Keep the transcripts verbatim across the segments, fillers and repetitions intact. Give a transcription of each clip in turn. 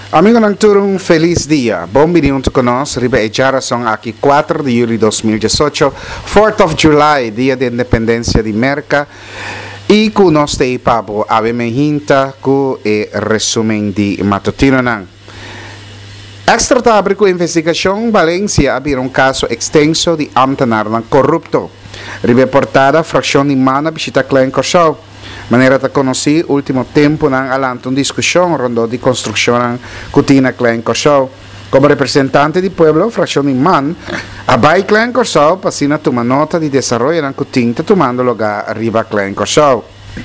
Amigo ng turong feliz dia. Bom minuto conosco. Riba e geração aqui quatro de julho de dois mil e dezoito, fourth of July, dia de independência de Merca. E com nós te pabo aveme hinta com e resumen de matutino nan. Extra tabre com investigação Valência abrir um caso extenso de ambtenaar corrupto. Riba portada fração de mana visita Klein Corsau. Maneira de conhecer, último tempo, nang alanto uma discussão rondo de construção cutina Klein Corsau. Como representante do pueblo, fração de man, a Bay Klein Corsau passina toma nota de desenvolvimento ng cutina tomando lugar arriba Klein Corsau.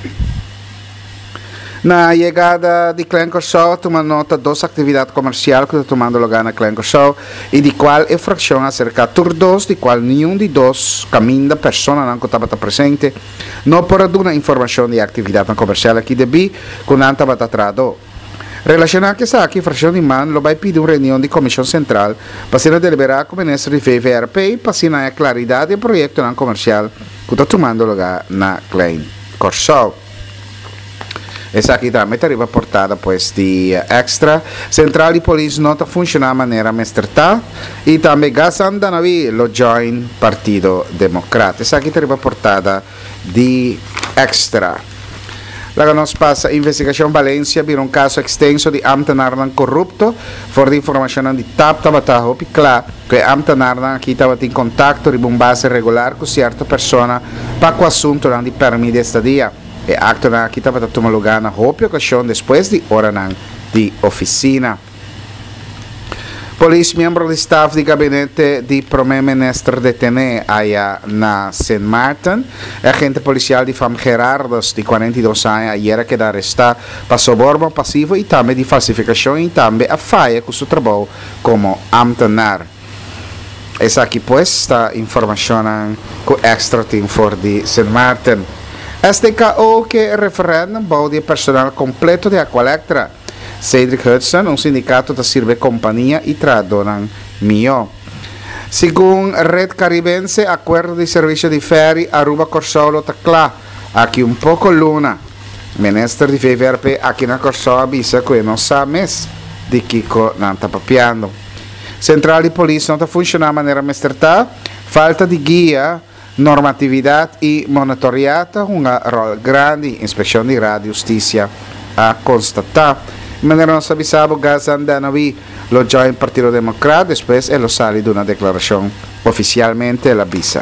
Na chegada de Klein Corsau, toma nota dos atividades comerciais que estão tomando lugar na Klein Corsau e de qual é fração acerca de dos, de qual nenhum de dos caminho da pessoa não estava presente, não por uma informação de atividade comercial aqui de bi, com não estava atrado. Relacionado com isso aqui, fração de man, lo vai pedir uma reunião de comissão central para ser deliberar com o ministro de V V R P para ser a claridade do projeto comercial que está tomando lugar na Klein Corsau. Essa aqui também está reportada pues, de extra. Central de Polícia não está funcionando de maneira mestrata e também Gazan Danavi lo join Partido Democrata. Essa aqui está reportada de extra. Lá nós passa a investigação Valência, vir um caso extenso de ambtenaar corrupto, for de informação de T A P Tabataho, Piclá, que ambtenaar aqui estava em contato de uma base regular com certa pessoa para o assunto de permissão de estadia. E acto na aqui estava tomando lugar na roupa ocasião depois de hora de oficina. Polícia, membro do staff de gabinete de primeiro-ministro detene aí na Saint Martin, agente policial de Fam Gerardos de quarenta e dois anos, ayer que arrestado para soborno passivo e também de falsificação e também a falha com seu trabalho como ambtenaar. Essa aqui pues está informação com extra team for de Saint Martin. Este caso que referendum bouw de personal completo de Aqualectra. Cedric Hudson, um sindicato da sirve companhia e tradonan mio. Segundo Red Caribense, acordo de serviço de ferry Aruba Corsolo Tacla. Aqui um pouco luna. Ministro de V V R P aqui na Corsolo avisa que não sabe mais de Kiko não está papiando. Central de Polícia não está funcionando de maneira mestrata. Falta de guia. Normatividade e monitoreata uma rol grande inspeção de rádio justiça a constatar de maneira nós avisamos Gazan Danavi lo join Partido Democrata depois ele sai de uma declaração oficialmente la avisa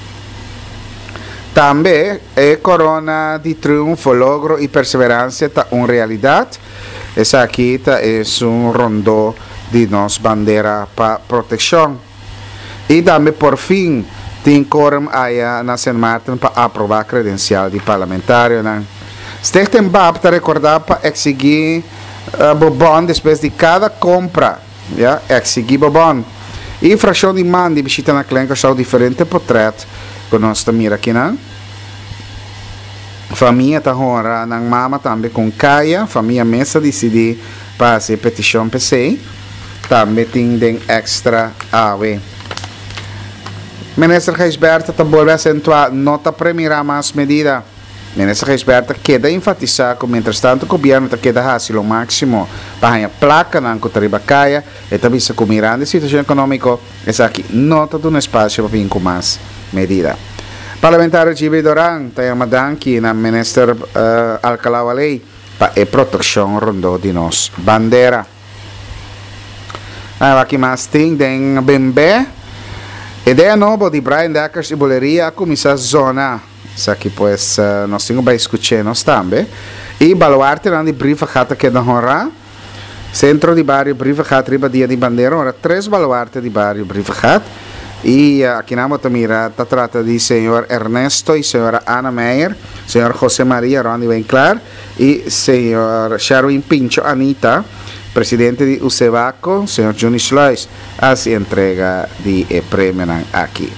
também é corona de triunfo logro e perseverança tá uma realidade essa aqui tá é um rondo de nos bandeira para proteção e também por fim tem quórum aí na Saint Martin para aprovar a credencial de parlamentário. Stichting B A P está recordado para exigir uh, bobon depois de cada compra. Yeah? Exigir bobon. E fração de man de visita na Klein Corsau diferente portrait que nós estamos mira aqui. Não? Família está honra na mama também com caia. Família mesa decidir para fazer petição P C. Também tem extra awe. Ministro Geisberta também vai acentuar nota primeira mais medida. Ministro Geisberta queda enfatizar que, mientras tanto, o governo queda fácil o máximo para a placa na Cotaribacaya e também se comirando a situação econômica. Essa aqui nota de um espaço para vir com mais medida. Parlamentar Gibe Doran tem uma danque na Ministro uh, Alcalá Valei para a proteção rondo de nós bandeira. Aqui mais tem den Bembe. Ideia nova de Brian Deckers e Boleria a começar a zona. Isso aqui, pues, uh, nós temos que escutar nós também. E baluarte lá de brifa jata que da honra. Centro de barrio brifa jata riba dia de bandeira. Ora, três baluarte de barrio brifa jata. E uh, aqui na Motamira, tá trata de senhor Ernesto e senhora Ana Meyer, senhor José Maria Ronnie Winkler e senhor Sherwin Pincho Anita. Presidente de Usevaco, senhor Johnny Schleus, as entrega de prêmio aqui.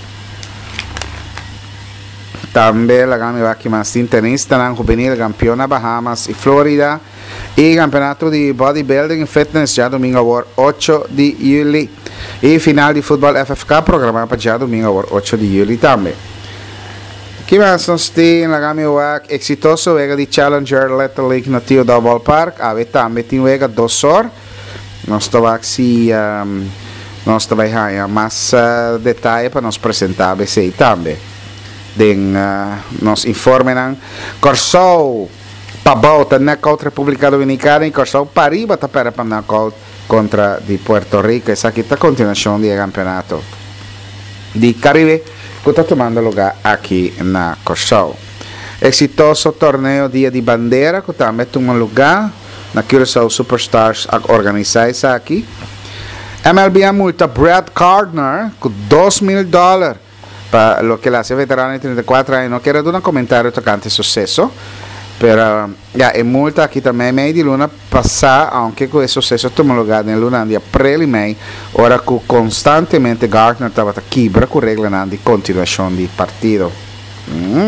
Também a gama aqui mais tenista na juvenil campeona Bahamas e Florida e campeonato de bodybuilding e fitness já domingo agora oito de julho e final de futebol F F K programado para já domingo agora oito de julho também. Aqui mais nós temos a gama exitoso vega de Challenger Little League no Tio Double Park, a também tem vega dois horas nós estamos aqui, um, nós estamos aí, mais uh, detalhes para nos apresentar a C também. Den, uh, nos informam, Corsou, Pabau, tá na contra a República Dominicana e Corsou, Pariba, tá para para na contra de Puerto Rico. Essa aqui está a continuação do campeonato de Caribe, que está tomando lugar aqui na Corsou. Exitoso torneio Dia de Bandeira, que também toma lugar na Curaçao Superstars a organizar isso aqui. M L B multa Brad Gardner com dois mil dólares para o que ele hace veterano de trinta e quatro anos. Não quero dar um comentário tocante sucesso, pero ya é multa aqui também meio de luna passar, aunque com esse sucesso toma lugar na luna dia preliminar, ora que constantemente Gardner estava quebra com regra de continuação de partido. Mm.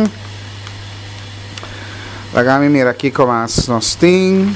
Vamos mirar aqui como nós temos.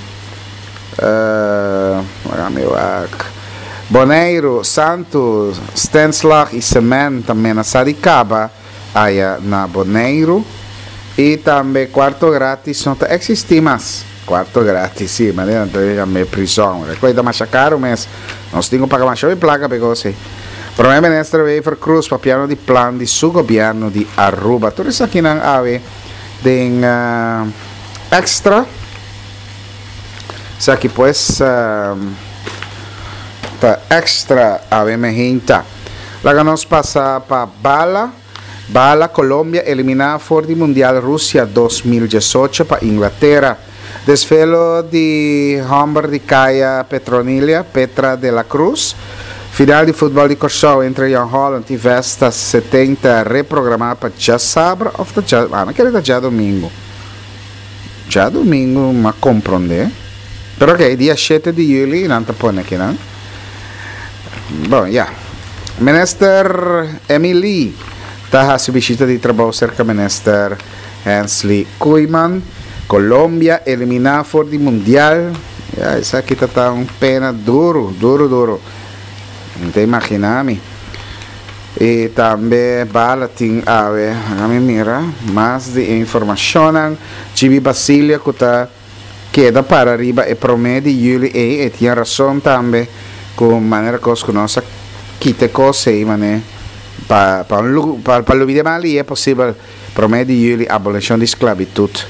Uh, vamos ver. Bonaire, Santos, Stanislav e Semen também na Saricaba, aí na Bonaire. E também quarto grátis, não existe mais. Quarto grátis, sim, mas não tem a prisão. Coisa mais caro, mas nós temos que pagar mais de placa, porque você. Primeiro ministro veio para Cruz, para piano de plano de seu governo de Aruba. Tudo isso aqui na ave tem uh, extra. Isso aqui, pues, uh, tá extra ave me hinta. Lá nós passa para Bala. Bala, Colômbia, eliminar for de Mundial Rússia dois mil e dezoito para Inglaterra. Desfelo de Humber de Caia Petronilha, Petra de la Cruz. Final de futebol de Corsou entre Jan Holland e Vesta setenta, reprogramado para já sábado, ou já, ah, não quero já domingo. Já domingo, mas compreender. Pero ok, dia sete de julho, não está pondo aqui, não? Bom, já. Yeah. Minister Emily. Está a visita de trabalho cerca do ministro Hensley Koeman. Colômbia eliminar for de Mundial. Yeah, isso aqui está um pena duro, duro, duro. Não te imaginami. E também bala tem a ver, a mim mira, mais de informação. Chibi Basilia que está queda para arriba e promete julho e e tinha razão também com maneira que os conosce quite cose e maneira para pa pa, pa l'uvidere mali è possibile promette jullie abolition di esclavitud.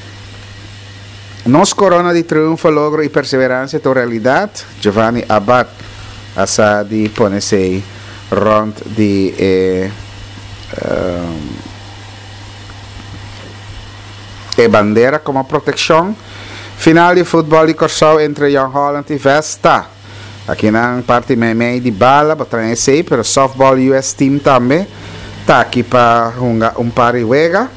Nos corona di triunfo, logro e perseveranza to realidad. Giovanni Abad asa di ponesei rond di eh, um, e bandera come protezione. Final di football di Corsou entre Jan Holland e Vesta. Aqui na parte meio de bala, para esse pero softball U S team também tá aqui para um um par de wega.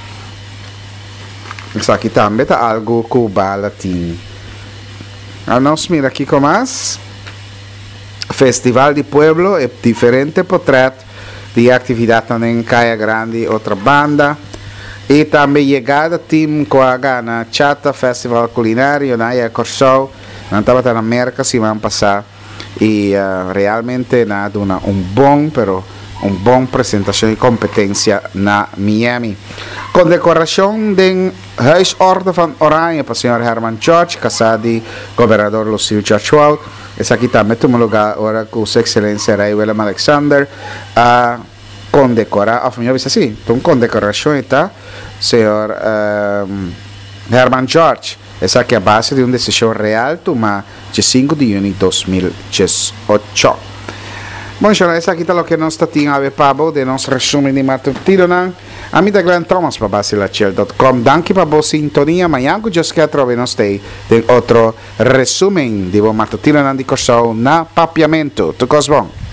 Isso aqui também tá algo com bala team. A nós mira aqui com mais Festival de Pueblo é diferente portrait de atividade também em Caia Grande, outra banda. E também chegada team com a Gana Chata Festival Culinário na Corsou. Não estava na América se vão passar e uh, realmente nada uma um bom pero um bom apresentação de competência na Miami. Condecoração de Huisorde van Oranje para o senhor Herman George, casado de governador Lucille George Walt. Esse aqui também toma lugar agora com sua excelência Rei Willem Alexander a condecorar, a família disse assim, então condecoração está senhor um, Herman George. Essa aqui é a base de uma decisão real tomada de cinco de junho de dois mil e dezoito. Bom, então, essa aqui é o que nós temos a ver para de nosso resumo de matutino. A mim é Glenn Thomas para basilachel ponto com. Danke para a sintonia. Amanhã eu já trovo nós tem outro resumo de matutino de Corsou na papiamento. Tudo bom?